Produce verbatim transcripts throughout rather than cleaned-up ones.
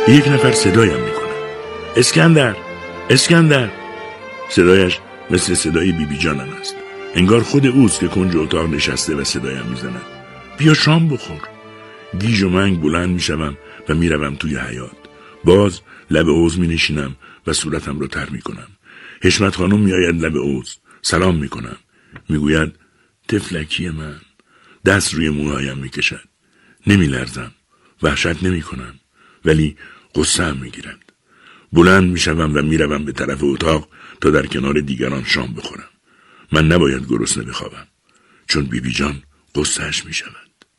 یک نفر صدایم میکنه. اسکندر، اسکندر. صدایش مثل صدای بیبی جانم است. انگار خود اوست که کنج اتاق نشسته و صدایم میزند. بیا شام بخور. گیج و منگ بلند میشوم و میروم توی حیاط. باز لب حوض می نشینم و صورتم رو تر میکنم. حشمت خانم میآید لب حوض. سلام میکنم. میگوید طفلکی من. دست روی موهایم میکشد. نمیلرزم. وحشت نمیکنم. ولی غصه هم میگیرد. بلند میشوم و میروم به طرف اتاق تا در کنار دیگران شام بخورم. من نباید گرسنه بخوابم چون بیبی جان غصه‌اش میشود.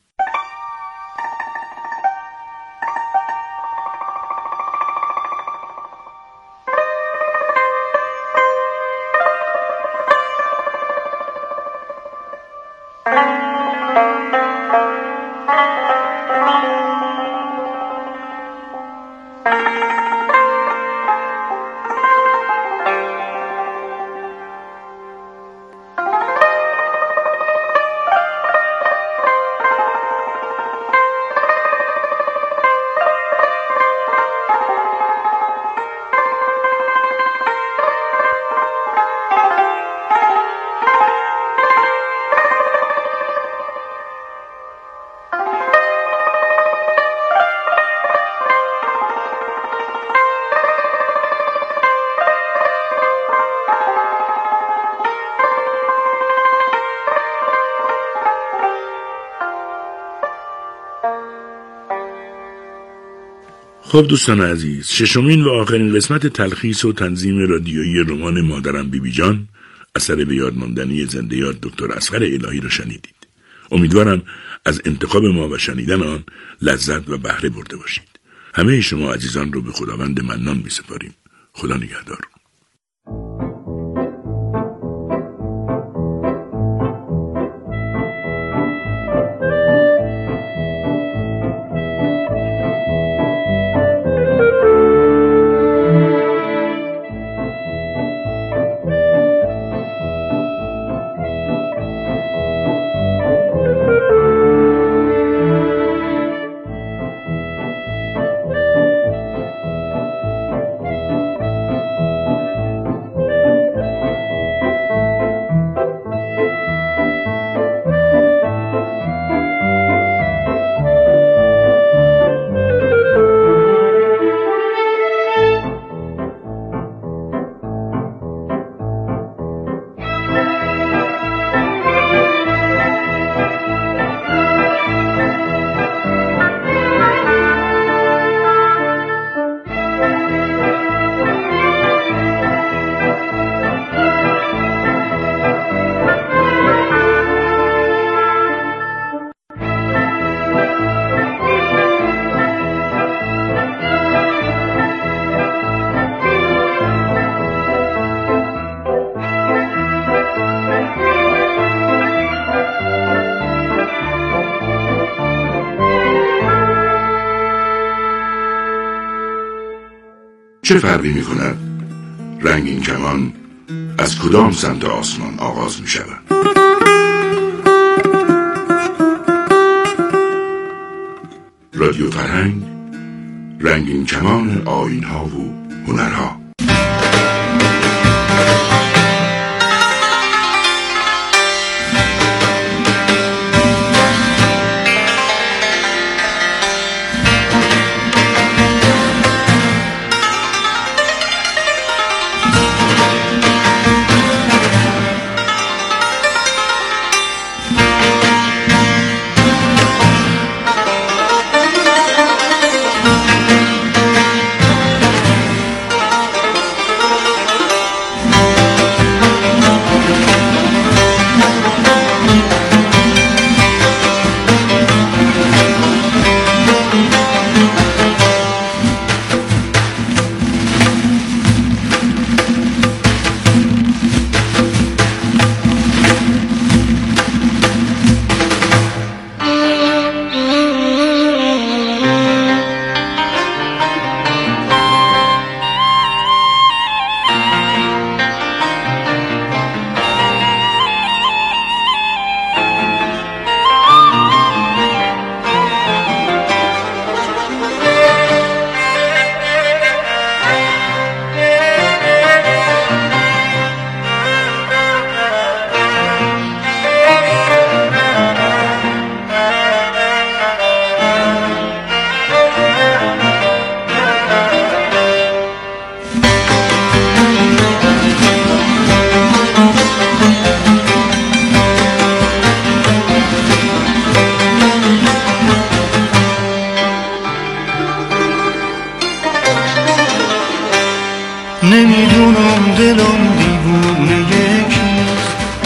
خب دوستان عزیز، ششمین و آخرین قسمت تلخیص و تنظیم رادیویی رمان مادرم بیبی جان اثر به یاد ماندنی زنده یاد دکتر اصغر الهی را شنیدید. امیدوارم از انتخاب ما و شنیدن آن لذت و بهره برده باشید. همه شما عزیزان رو به خداوند منان می سپاریم. خدا نگهدار. چه فرقی می کند رنگین کمان از کدام سمت آسمان آغاز می شود؟ رادیو فرهنگ، رنگین کمان آیین ها و هنرها.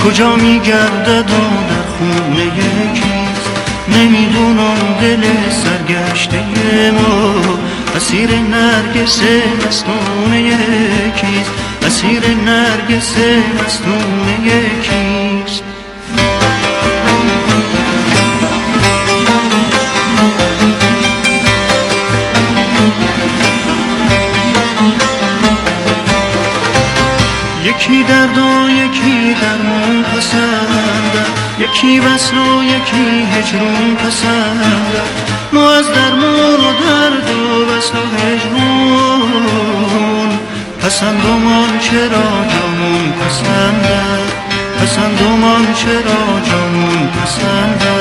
کجا میگردد و در خونه یکیست. نمیدونم دل سرگشته ما اسیر نرگس مستون یکیست. اسیر نرگس مستون یکیست. یکی درد و یکی درمون پسنده، یکی وصل و یکی هجرون پسنده. ما از درمون و درد و وصل و هجرون پسندمان چرا جامون پسنده. پسندمان چرا جامون پسنده.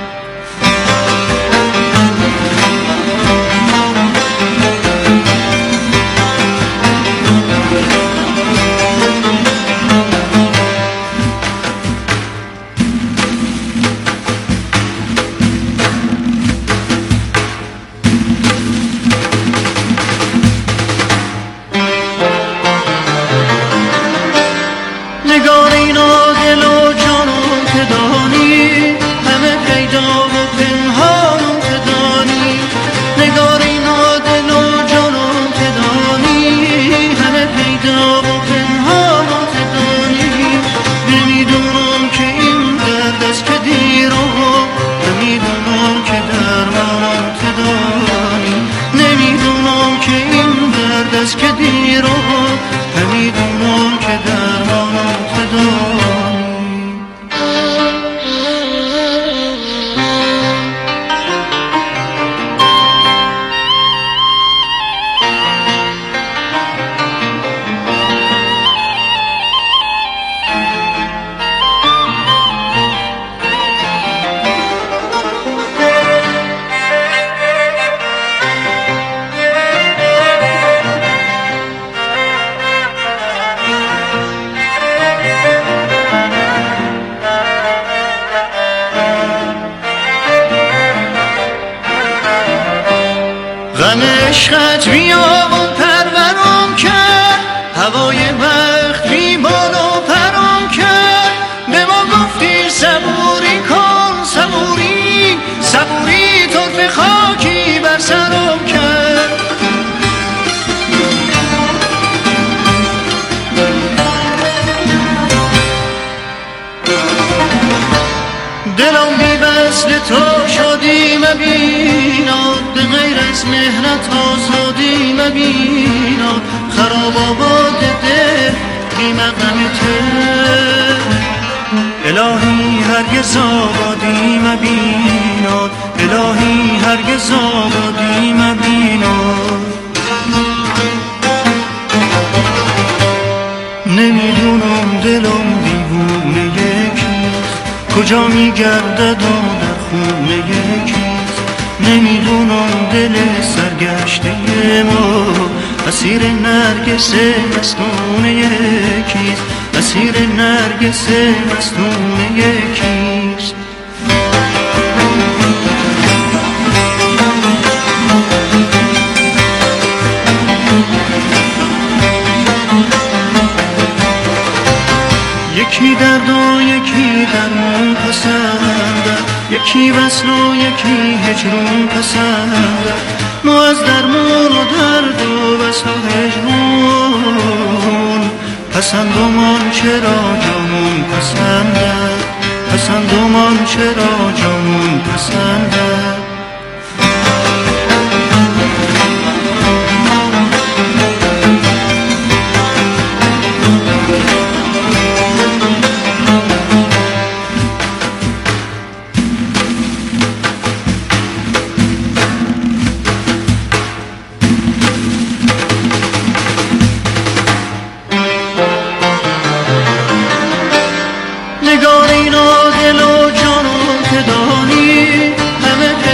غم عشقت بیابون پرورم کرد، هوای بخت بیبال و پرم کرد. به ما گفتی صبوری کن صبوری صبوری، طرف خاکی بر سرم کرد. دلم بی وصل تو شادی مبیناد، به غیر از مهنت آزادی مبیناد. خراب آباد دل بی مقامته، الهی هرگز آبادی مبیناد. الهی هرگز آبادی مبیناد. نمیدونم دلم دیوونه یکیست، کجا میگردد و در خونه یکیست. نمیدونم دل سرگشته ما اسیر نرگس مستون یکیست. اسیر نرگس مستون یکیست. یکی درد و یکی درمون پسنده، یکی وصل و یکی هجرون پسنده. ما از درمون و درد و وصل و هجرون پسندمان چرا جامون پسنده. پسندمان چرا جامون پسنده. نگارینا دل و جانم که دانی همه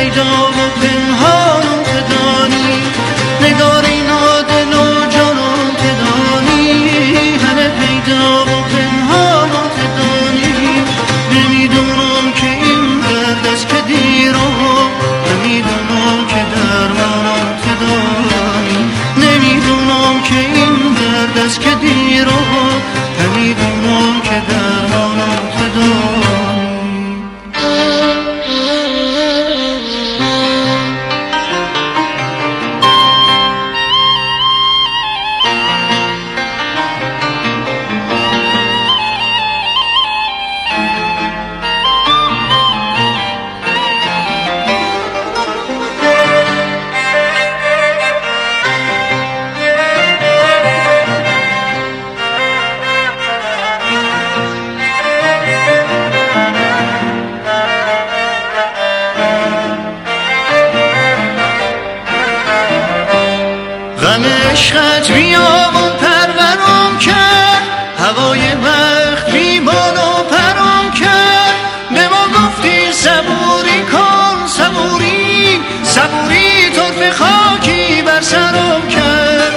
عشقت بیامون پرورم کرد، هوای وقت بی بالا پرم کرد. به ما گفتی صبوری کن صبوری صبوری، طرف خاکی بر سرم کرد.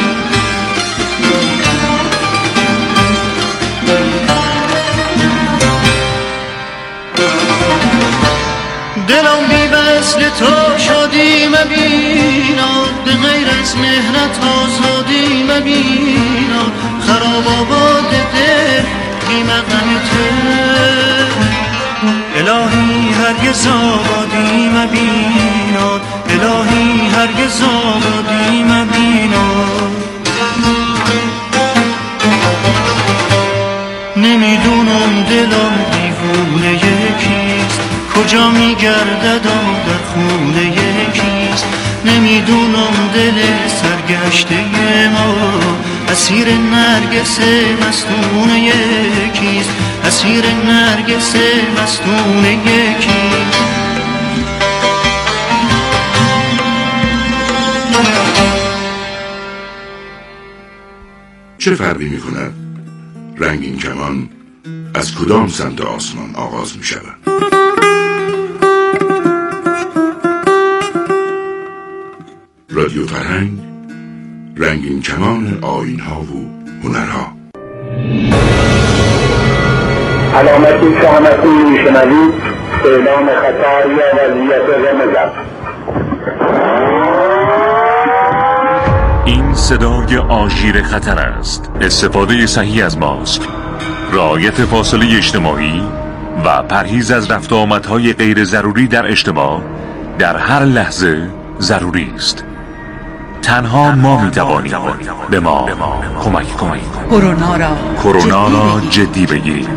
دلم بی وصل تو شادی مبیناد، به غیر از مهنت آزادی مبیناد. خراب آباد دل بی مقامته، الهی هرگز آبادی مبیناد، الهی هرگز آبادی مبیناد. نمیدونم دلم دیوونه یکیست، کجا میگردد و در خونه یکیست. نمیدونم دل سرگشته ما اسیر نرگس مستون یکیست، اسیر نرگس مستون یکیست. چه فرقی می کند رنگین کمان از کدام سمت آسمان آغاز می شود؟ رادیو فرهنگ، رنگین کمان آیین‌ها و هنرها. علامتی که همکنون میشنوید اعلام خطر یا وضعیت رمز است. این صدای آژیر خطر است. استفاده صحیح از ماسک، رعایت فاصله اجتماعی و پرهیز از رفت و آمدهای غیر ضروری در اجتماع در هر لحظه ضروری است. تنها ما میتوانیم به ما کمک کنیم. کرونا را کرونا را جدی بگیریم.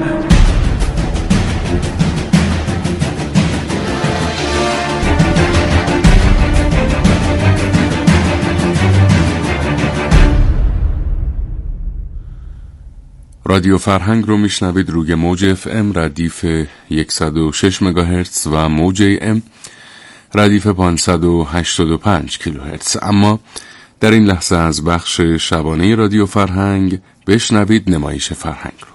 رادیو فرهنگ رو میشنوید روی موج اف ام ردیف صد و شش مگاهرتز و موج ای ام ردیف پانصد و هشتاد و پنج کیلوهرتز. اما در این لحظه از بخش شبانه رادیو فرهنگ بشنوید نمایش فرهنگ رو.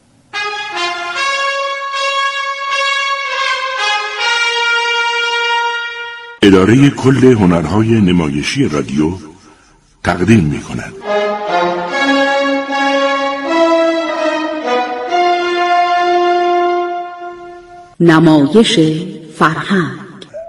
اداره کل هنرهای نمایشی رادیو تقدیم می کند. نمایش فرهنگ.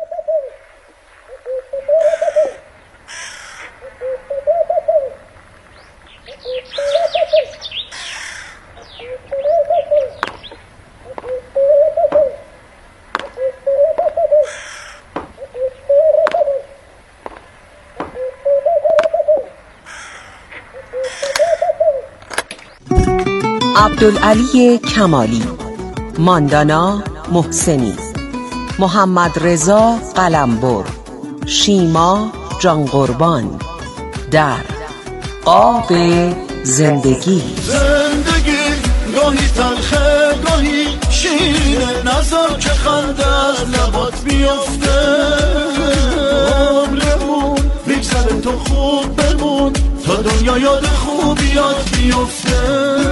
عبدالعلی کمالی، ماندانا محسنی، محمد رضا قلمبر، شیما جان قربان در قاب زندگی. زندگی گاهی تلخه گاهی شیرینه، نظر که خنده از لبات بیفته. عمرمون بگذره تو خوب بمون تا دنیا یاد خوبیات بیفته.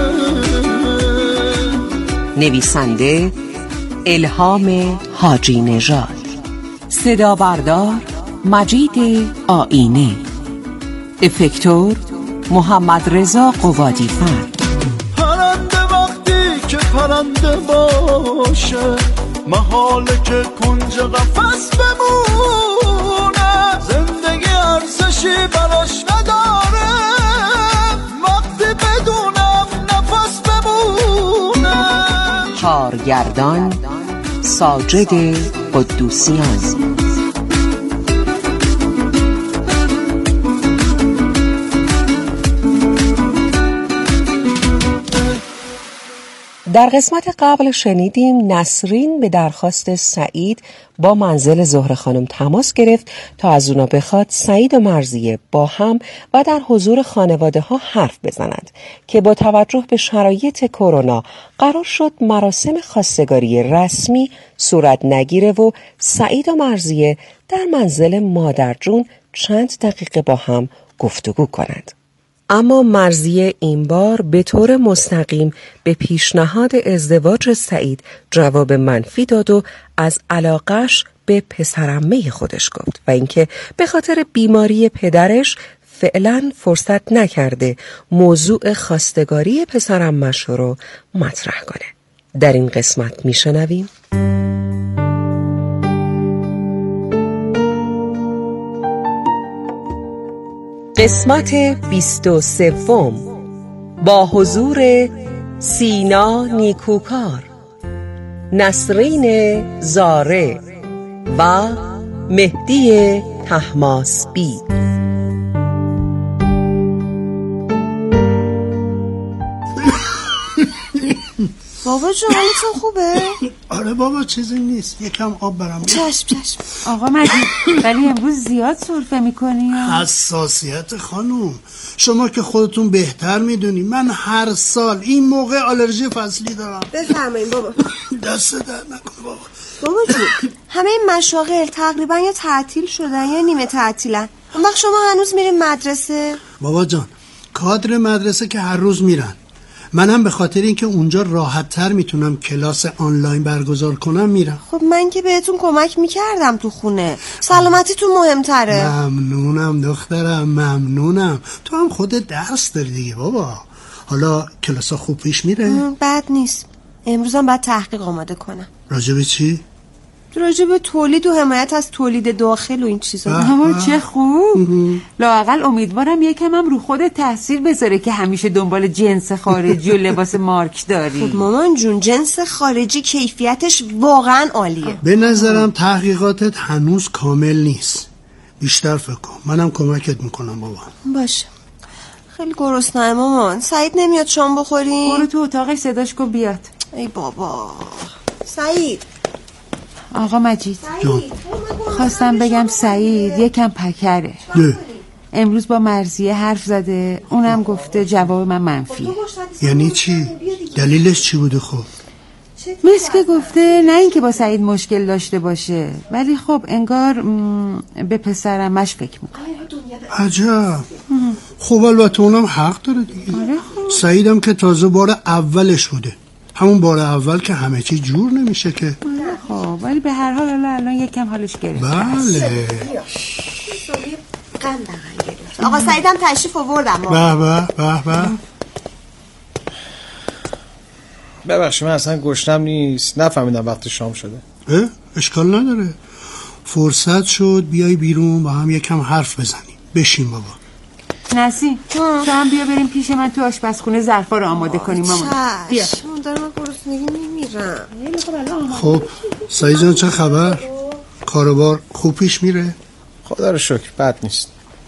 نویسنده الهام حاجی نژاد، صدا بردار مجید آینه، افکتور محمد رضا قوادی فر. پرنده وقتی که پرنده باشه، محاله که کنج قفس بمونه. زندگی ارزشی براش نداره وقتی بدونم نفس بمونه. کارگردان ساجد قدوسیان. در قسمت قبل شنیدیم نسرین به درخواست سعید با منزل زهره خانم تماس گرفت تا از اونا بخواد سعید و مرضیه با هم و در حضور خانواده ها حرف بزنند که با توجه به شرایط کرونا قرار شد مراسم خواستگاری رسمی صورت نگیره و سعید و مرضیه در منزل مادرجون چند دقیقه با هم گفتگو کند. اما مرضیه این بار به طور مستقیم به پیشنهاد ازدواج سعید جواب منفی داد و از علاقش به پسرعمه خودش گفت و اینکه به خاطر بیماری پدرش فعلا فرصت نکرده موضوع خواستگاری پسرعمه‌ش رو مطرح کنه. در این قسمت میشنویم قسمت بیست و سوم با حضور سینا نیکوکار، نسرین زاره و مهدی طهماسبی. بابا جون حالتون خوبه؟ آره بابا چیزی نیست، یکم آب برام. چشم چشم. آقا مجید ولی امروز زیاد سرفه میکنی. حساسیت خانوم، شما که خودتون بهتر میدونی من هر سال این موقع آلرژی فصلی دارم. بفرمایید بابا. دست در نکن بابا. بابا جون همه این مشاغل تقریبا یا تعطیل شدن یا نیمه تعطیلن. اون وقت شما هنوز میرین مدرسه؟ بابا جان کادر مدرسه که هر روز میرن، منم به خاطر اینکه اونجا راحت تر میتونم کلاس آنلاین برگزار کنم میرم. خب من که بهتون کمک میکردم تو خونه، سلامتیتون مهمتره. ممنونم دخترم ممنونم، تو هم خودت درس داری دیگه بابا. حالا کلاس خوب پیش میره؟ بد نیست. امروزم باید تحقیق آماده کنم. راجب چی؟ راجب تولید و حمایت از تولید داخل و این چیزا. اما چه خوب. لااقل امیدوارم یکم هم رو خودت تاثیر بذاره که همیشه دنبال جنس خارجی و لباس مارک داری. خب مامان جون جنس خارجی کیفیتش واقعا عالیه. به نظرم تحقیقاتت هنوز کامل نیست، بیشتر فکر کن، منم کمکت میکنم بابا. باشه. خیلی گرسنه‌ام مامان. سعید نمیاد شام بخوریم؟ برو تو اتاقش صداش کن بیاد. ای بابا. سعید. آقا مجید جان. خواستم بگم سعید یکم پکره. ده. امروز با مرضیه حرف زده، اونم گفته جواب من منفیه. یعنی چی؟ دلیلش چی بوده خب؟ مثل که گفته نه اینکه با سعید مشکل داشته باشه، ولی خب انگار به پسرمش فکر میکنه. عجب. خب البته اونم حق داره دیگه. آره خب. سعیدم که تازه بار اولش بوده، همون بار اول که همه چی جور نمیشه که. خب ولی به هر حال الان یکم حالش گرفته. بله. آقا سعیدم تشریف آوردم. به به به به. ببخشید من اصلا گشنم نیست، نفهمیدم وقت شام شده. اه؟ اشکال نداره، فرصت شد بیای بیرون با هم یکم حرف بزنیم. بشین بابا. نسیم تو هم بیا بریم پیش من تو آشپزخونه ظرفا رو آماده کنیم مامان. بیا. من دارم گرسنگی نمیرم. خب سعید جان چه خبر؟ کاروبار خوب پیش میره؟ خدا رو شکر بد نیست.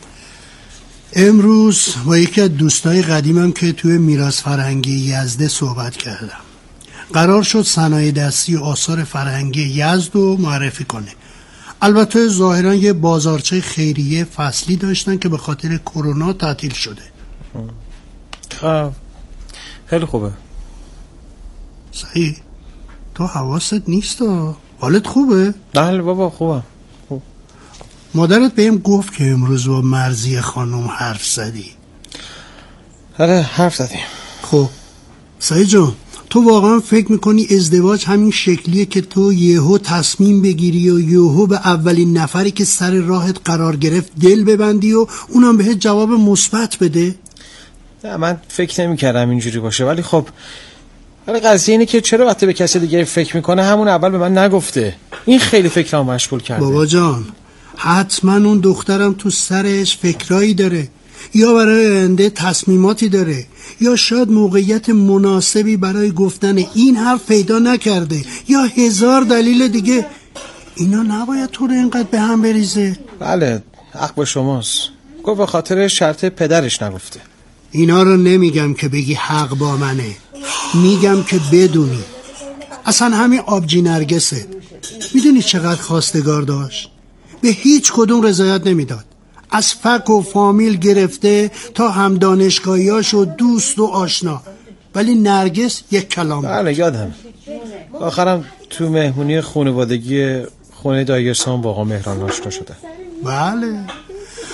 امروز با یکی از دوستای قدیمم که توی میراث فرهنگی یزد صحبت کردم. قرار شد صنایع دستی و آثار فرهنگی یزد رو معرفی کنه. البته ظاهرا یه بازارچه خیریه فصلی داشتن که به خاطر کرونا تعطیل شده. خب خیلی خوبه. سعید تو حواست نیست ها؟ حالت خوبه؟ بله بابا خوبم. خوب. مادرت بهم گفت که امروز با مرضیه خانم حرف زدی. آره حرف زدیم. خب سعید جان تو واقعا فکر میکنی ازدواج همین شکلیه که تو یهو تصمیم بگیری و یهو به اولین نفری که سر راهت قرار گرفت دل ببندی و اونم بهت جواب مثبت بده؟ نه من فکر نمی کردم اینجوری باشه، ولی خب ولی قضیه اینه که چرا وقتی به کسی دیگه فکر میکنه همون اول به من نگفته؟ این خیلی فکرام مشغول کرده. بابا جان حتما اون دخترم تو سرش فکرایی داره، یا برای آینده تصمیماتی داره، یا شاید موقعیت مناسبی برای گفتن این حرف پیدا نکرده، یا هزار دلیل دیگه. اینا نباید تو رو اینقدر به هم بریزه. بله حق با شماست. گفت به خاطر شرط پدرش نگفته. اینا رو نمیگم که بگی حق با منه، میگم که بدونی. اصلا همین آبجی نرگسه، میدونی چقدر خواستگار داشت؟ به هیچ کدوم رضایت نمیداد، از فک و فامیل گرفته تا هم دانشگاهیاش و دوست و آشنا، ولی نرگس یک کلام. بله یادم. آخرم تو مهمونی خانوادگی خونه دایرسان با آقا مهران آشنا شده. بله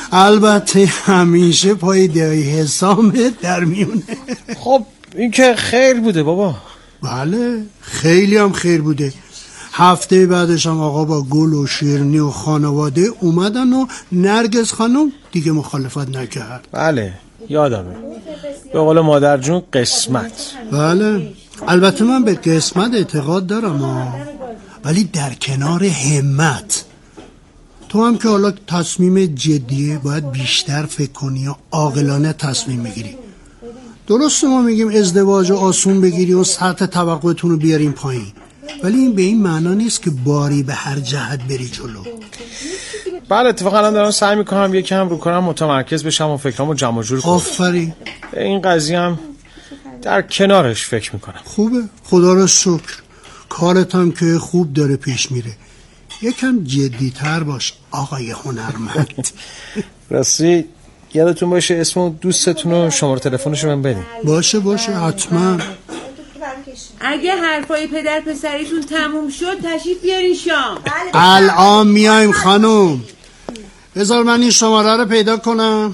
البته همیشه پای دایی حسامت در میونه. خب این که خیر بوده بابا. بله خیلی هم خیر بوده. هفته بعدش هم آقا با گل و شیرنی و خانواده اومدن و نرگس خانم دیگه مخالفت نکرد. بله یادمه. به قول مادر جون قسمت. بله البته من به قسمت اعتقاد دارم ها. ولی در کنار همت. تو هم که حالا تصمیم جدیه باید بیشتر فکر کنی و عاقلانه تصمیم بگیری. درسته ما میگیم ازدواج آسون بگیری و سطح توقعتون رو بیاریم پایین، ولی این به این معنا نیست که باری به هر جهت بری جلو. بله اتفاقا الان دارم سعی میکنم یکم رو کنم متمرکز بشم و فکرامو جمع جور کنم. آفرین. به این قضیه هم در کنارش فکر میکنم. خوبه خدا رو شکر. کارت هم که خوب داره پیش میره. یکم جدی‌تر باش آقای هنرمند. راستی یادتون باشه اسم دوستتون و شماره تلفنشو من بدین. باشه باشه حتما. اگه حرفای پدر پسریتون تموم شد تشریف بیارین شام. الان میایم خانم. بذار من این شماره رو پیدا کنم.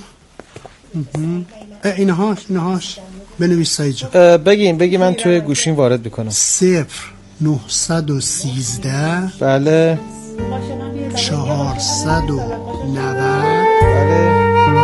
اینهاش اینهاش بنویس سعید جان. بگین بگی من توی گوشیم وارد بکنم. صفر نهصد و سیزده بله چهارصد و نود بله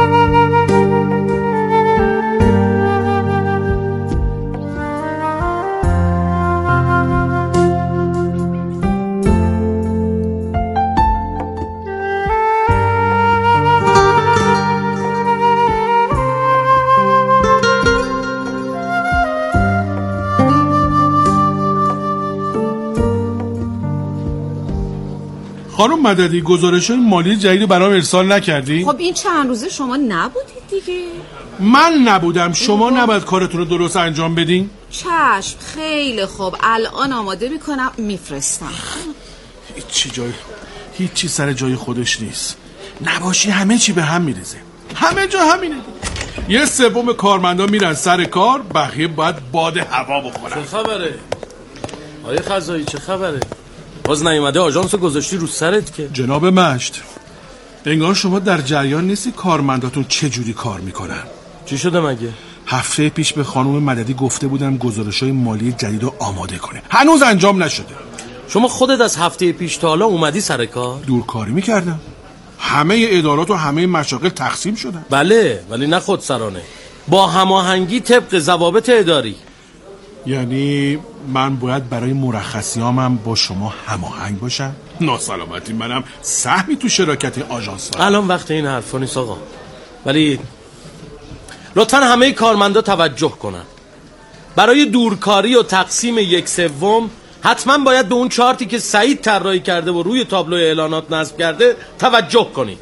خانم مددی گزارش مالی جدید برام ارسال نکردی؟ خب این چند روزه شما نبودید دیگه. من نبودم شما نباید کارتون رو درست انجام بدین؟ چشم خیلی خوب الان آماده میکنم میفرستم. هیچی جای هیچی سر جای خودش نیست. نباشی همه چی به هم میریزه. همه جا همینه. یه سوم کارمندا میرن سر کار، بقیه باید باد هوا بخورن. چه خبره؟ آیه خزایی چه خبره؟ باز نیومده آژانس گذاشتی رو سرت که؟ جناب مشت انگار شما در جریان نیستی کارمنداتون چه جوری کار میکنن. چی شده مگه؟ هفته پیش به خانم مددی گفته بودم گزارش‌های مالی جدید رو آماده کنه. هنوز انجام نشده. شما خودت از هفته پیش تا حالا اومدی سر کار؟ دورکاری میکردم. همه ادارات و همه مشاغل تقسیم شدن. بله ولی نه خودسرانه، با هماهنگی طبق ضوابط اداری. یعنی من باید برای مرخصیامم با شما هماهنگ باشم؟ ناسلامتی منم سهمی تو شراکت آژانس دارم. الان وقت این حرفا نیست آقا، ولی لطفاً همه کارمندا توجه کنن. برای دورکاری و تقسیم یک سوم حتما باید به اون چارتی که سعید طراحی کرده و روی تابلو اعلانات نصب کرده توجه کنید.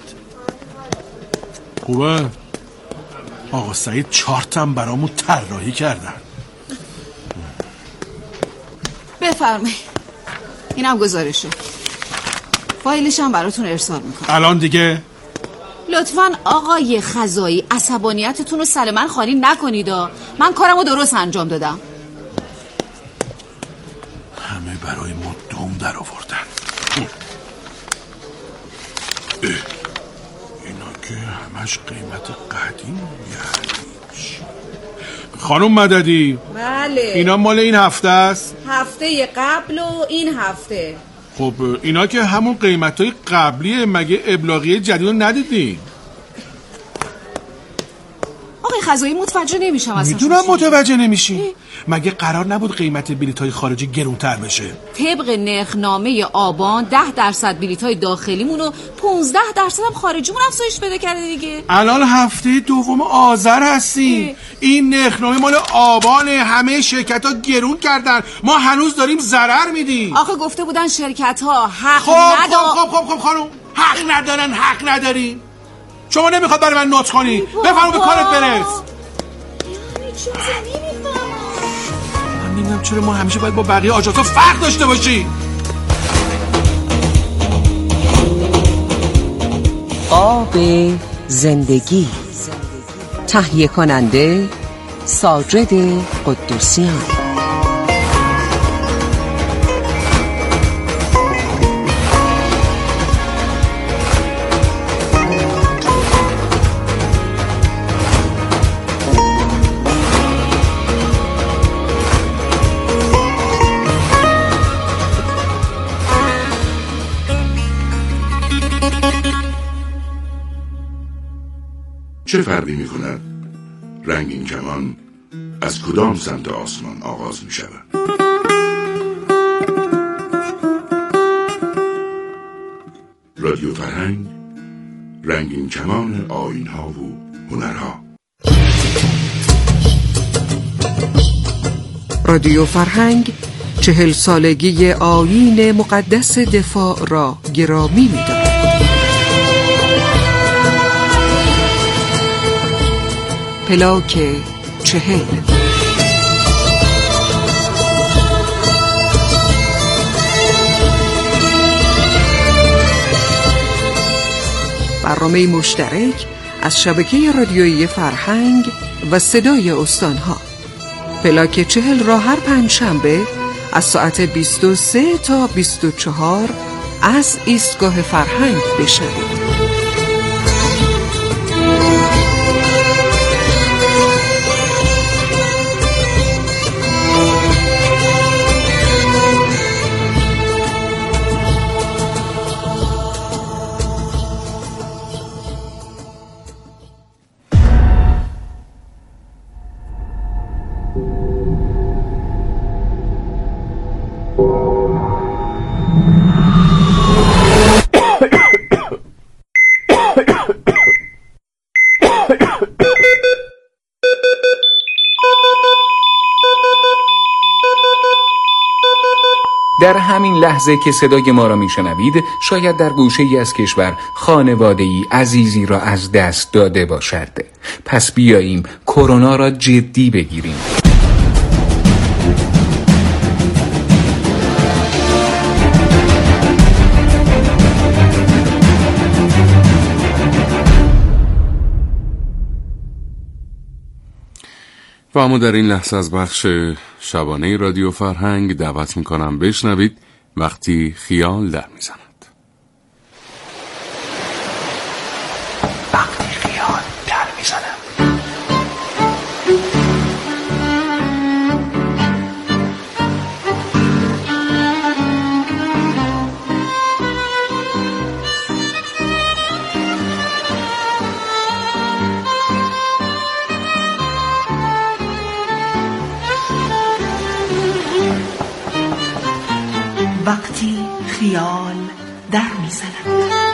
خوبه آقا سعید چارتم برامون طراحی کردن. بفرمایید اینم گزارشه، فایلش هم براتون ارسال میکنم. الان دیگه لطفاً آقای خزایی عصبانیتتون رو سر من خالی نکنید. من کارمو درست انجام دادم. همه برای ما دوم در آوردن. اینا که همش قیمت قدیم یعنی. خانم مددی بله اینا مال این هفته است؟ هفته قبل و این هفته. خب اینا که همون قیمتای قبلیه، مگه ابلاغیه جدید رو ندیدین؟ آقای خزایی متوجه نمیشم اصلا. میدونم متوجه نمیشی. مگه قرار نبود قیمت بلیط‌های خارجی گرونتر بشه؟ طبق نرخنامه آبان ده درصد بلیط‌های داخلیمون و پونزده درصد هم خارجیمون افزایش پیدا کرده دیگه. الان هفته دوم آذر هستیم. این نرخنامه مال آبانه. همه شرکت‌ها گرون کردن، ما هنوز داریم ضرر میدیم. آخه گفته بودن شرکت‌ها حق خب ندارن. خب خب خب خانم حق ندارن حق نداریم. شما نمیخواد برای من نوت کنی. بفرما به کارت برس. من نمیدونم چرا ما همیشه باید با بقیه آژانس‌ها فرق داشته باشیم. آب زندگی، تهیه کننده ساجد قدوسیان. چه فرقی می کند رنگین کمان از کدام سمت آسمان آغاز می شود؟ رادیو فرهنگ، رنگین کمان آیین‌ها و هنرها. رادیو فرهنگ چهل سالگی آیین مقدس دفاع را گرامی می‌دارد. پلاک چهل. برنامه مشترک از شبکه رادیویی فرهنگ و صدای استانها. پلاک چهل را هر پنجشنبه از ساعت بیست و سه تا بیست و چهار از ایستگاه فرهنگ بشنوید. در همین لحظه که صدای ما را میشنوید، شاید در گوشه‌ای از کشور خانواده‌ای عزیزی را از دست داده باشد. پس بیاییم کرونا را جدی بگیریم. و اما در این لحظه از بخش شبانه رادیو فرهنگ دعوت میکنم بشنوید وقتی خیال در میزند. وقتی خیال در میزند. وقتی خیال در میزند.